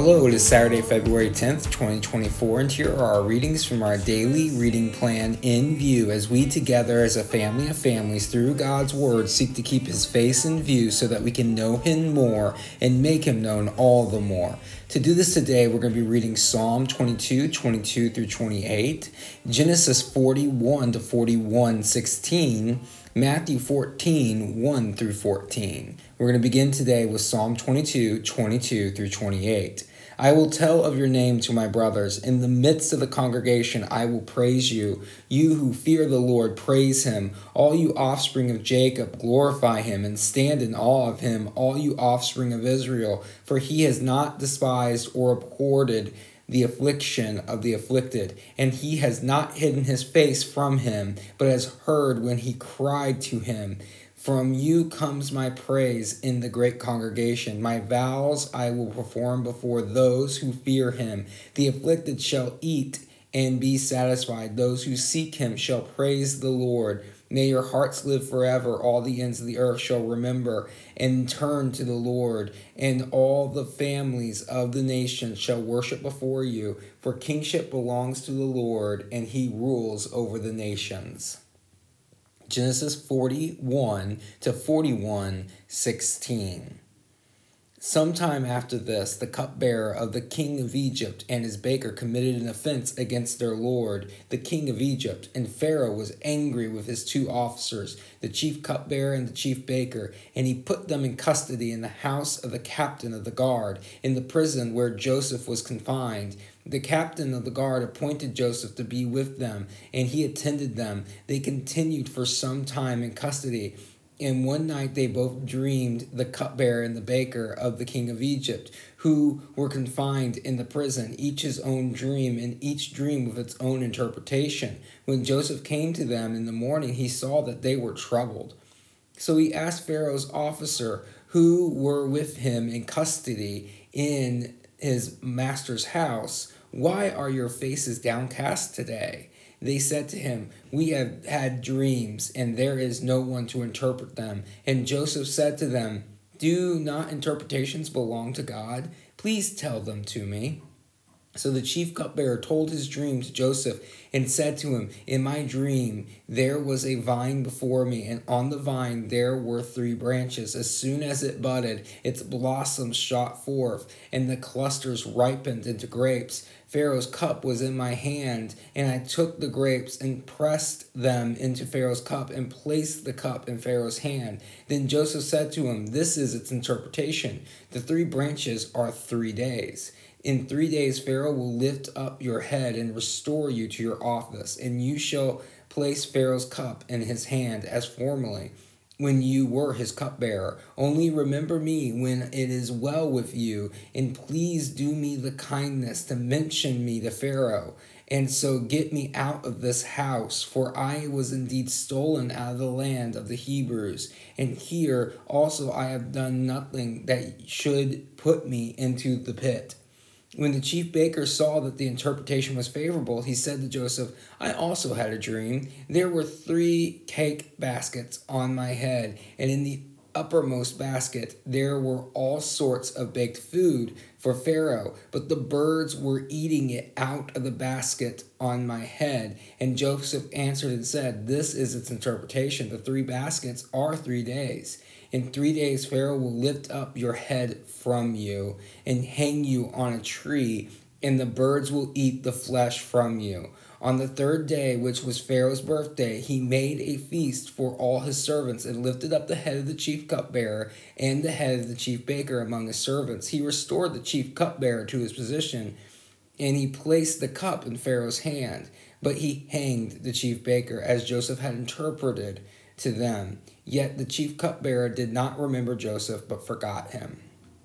Hello, it is Saturday, February 10th, 2024, and here are our readings from our daily reading plan in view as we together as a family of families through God's Word seek to keep His face in view so that we can know Him more and make Him known all the more. To do this today, we're going to be reading Psalm 22 through 28, Genesis 41 to 41:16, Matthew 14, 1 through 14. We're going to begin today with Psalm 22 through 28. I will tell of your name to my brothers. In the midst of the congregation, I will praise you. You who fear the Lord, praise him. All you offspring of Jacob, glorify him and stand in awe of him, all you offspring of Israel. For he has not despised or abhorred the affliction of the afflicted, and he has not hidden his face from him, but has heard when he cried to him. From you comes my praise in the great congregation. My vows I will perform before those who fear him. The afflicted shall eat and be satisfied. Those who seek him shall praise the Lord. May your hearts live forever. All the ends of the earth shall remember and turn to the Lord, and all the families of the nations shall worship before you. For kingship belongs to the Lord, and he rules over the nations. Genesis 41 to 41:16. Sometime after this, the cupbearer of the king of Egypt and his baker committed an offense against their lord, the king of Egypt, and Pharaoh was angry with his two officers, the chief cupbearer and the chief baker, and he put them in custody in the house of the captain of the guard, in the prison where Joseph was confined. The captain of the guard appointed Joseph to be with them, and he attended them. They continued for some time in custody. And one night they both dreamed, the cupbearer and the baker of the king of Egypt, who were confined in the prison, each his own dream, and each dream with its own interpretation. When Joseph came to them in the morning, he saw that they were troubled. So he asked Pharaoh's officer who were with him in custody in his master's house, "Why are your faces downcast today?" They said to him, "We have had dreams, and there is no one to interpret them." And Joseph said to them, "Do not interpretations belong to God? Please tell them to me." So the chief cupbearer told his dream to Joseph and said to him, "In my dream there was a vine before me, and on the vine there were 3 branches. As soon as it budded, its blossoms shot forth, and the clusters ripened into grapes. Pharaoh's cup was in my hand, and I took the grapes and pressed them into Pharaoh's cup and placed the cup in Pharaoh's hand." Then Joseph said to him, "This is its interpretation. The 3 branches are 3 days. In 3 days Pharaoh will lift up your head and restore you to your office, and you shall place Pharaoh's cup in his hand as formerly, when you were his cupbearer. Only remember me when it is well with you, and please do me the kindness to mention me to Pharaoh, and so get me out of this house, for I was indeed stolen out of the land of the Hebrews, and here also I have done nothing that should put me into the pit." When the chief baker saw that the interpretation was favorable, he said to Joseph, "I also had a dream. There were 3 cake baskets on my head, and in the uppermost basket there were all sorts of baked food for Pharaoh, but the birds were eating it out of the basket on my head." And Joseph answered and said, "This is its interpretation. The 3 baskets are 3 days. In 3 days Pharaoh will lift up your head from you and hang you on a tree, and the birds will eat the flesh from you." On the 3rd day, which was Pharaoh's birthday, he made a feast for all his servants and lifted up the head of the chief cupbearer and the head of the chief baker among his servants. He restored the chief cupbearer to his position, and he placed the cup in Pharaoh's hand. But he hanged the chief baker, as Joseph had interpreted to them. Yet the chief cupbearer did not remember Joseph, but forgot him.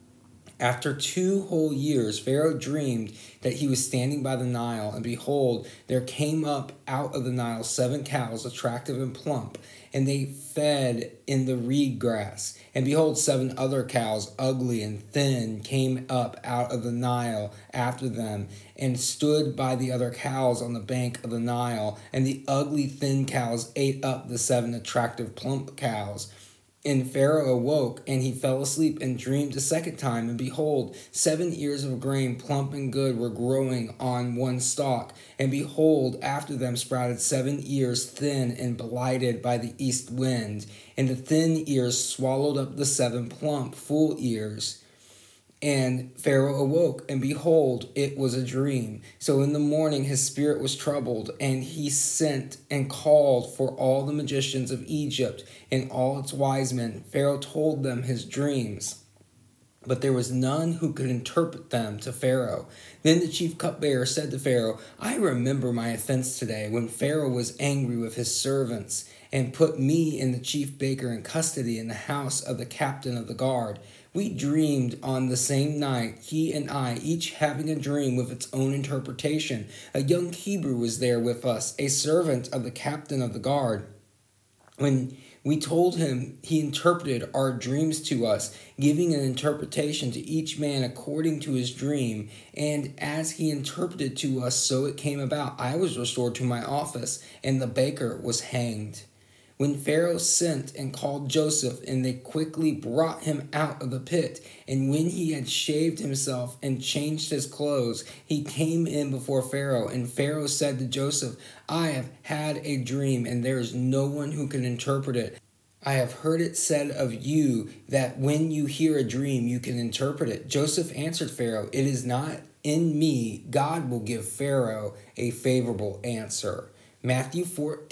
After 2 whole years, Pharaoh dreamed that he was standing by the Nile, and behold, there came up out of the Nile 7 cows, attractive and plump, and they fed in the reed grass. And behold, 7 other cows, ugly and thin, came up out of the Nile after them, and stood by the other cows on the bank of the Nile. And the ugly, thin cows ate up the 7 attractive, plump cows. And Pharaoh awoke, and he fell asleep and dreamed a second time. And behold, 7 ears of grain, plump and good, were growing on one stalk. And behold, after them sprouted 7 ears, thin and blighted by the east wind. And the thin ears swallowed up the 7 plump, full ears. And Pharaoh awoke, and behold, it was a dream. So in the morning his spirit was troubled, and he sent and called for all the magicians of Egypt and all its wise men. Pharaoh told them his dreams, but there was none who could interpret them to Pharaoh. Then the chief cupbearer said to Pharaoh, I remember my offense today, when Pharaoh was angry with his servants, and put me and the chief baker in custody in the house of the captain of the guard. We dreamed on the same night, he and I, each having a dream with its own interpretation. A young Hebrew was there with us, a servant of the captain of the guard. When we told him, he interpreted our dreams to us, giving an interpretation to each man according to his dream. And as he interpreted to us, so it came about. I was restored to my office, and the baker was hanged. When Pharaoh sent and called Joseph, and they quickly brought him out of the pit, and when he had shaved himself and changed his clothes, he came in before Pharaoh. And Pharaoh said to Joseph, I have had a dream, and there is no one who can interpret it. I have heard it said of you that when you hear a dream, you can interpret it. Joseph answered Pharaoh, It is not in me. God will give Pharaoh a favorable answer. Matthew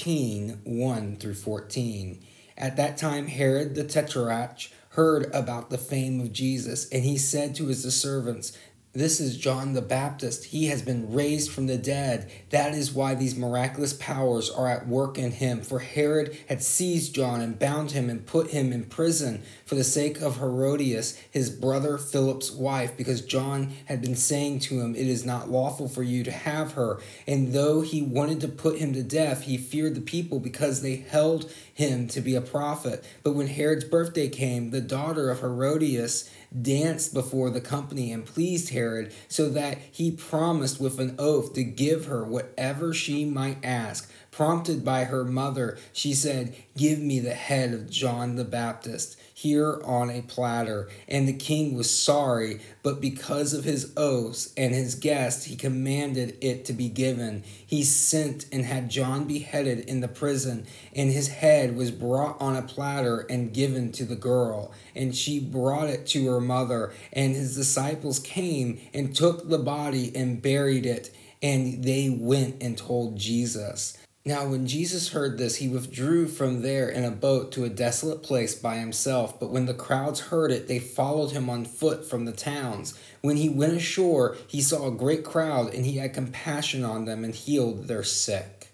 14, 1 through 14. At that time, Herod the Tetrarch heard about the fame of Jesus, and he said to his servants, This is John the Baptist. He has been raised from the dead. That is why these miraculous powers are at work in him. For Herod had seized John and bound him and put him in prison for the sake of Herodias, his brother Philip's wife, because John had been saying to him, It is not lawful for you to have her. And though he wanted to put him to death, he feared the people because they held him to be a prophet. But when Herod's birthday came, the daughter of Herodias danced before the company and pleased Herod, so that he promised with an oath to give her whatever she might ask. Prompted by her mother, she said, Give me the head of John the Baptist here on a platter. And the king was sorry, but because of his oaths and his guests, he commanded it to be given. He sent and had John beheaded in the prison, and his head was brought on a platter and given to the girl. And she brought it to her mother, and his disciples came and took the body and buried it, and they went and told Jesus. Now when Jesus heard this, he withdrew from there in a boat to a desolate place by himself. But when the crowds heard it, they followed him on foot from the towns. When he went ashore, he saw a great crowd, and he had compassion on them and healed their sick.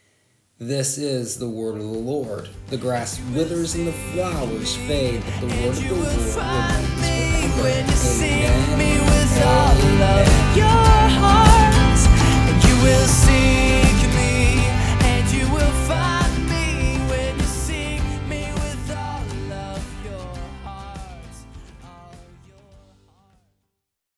This is the word of the Lord. The grass withers and the flowers fade, but the word of the Lord remains forever. When you see me with all of your heart, and you will see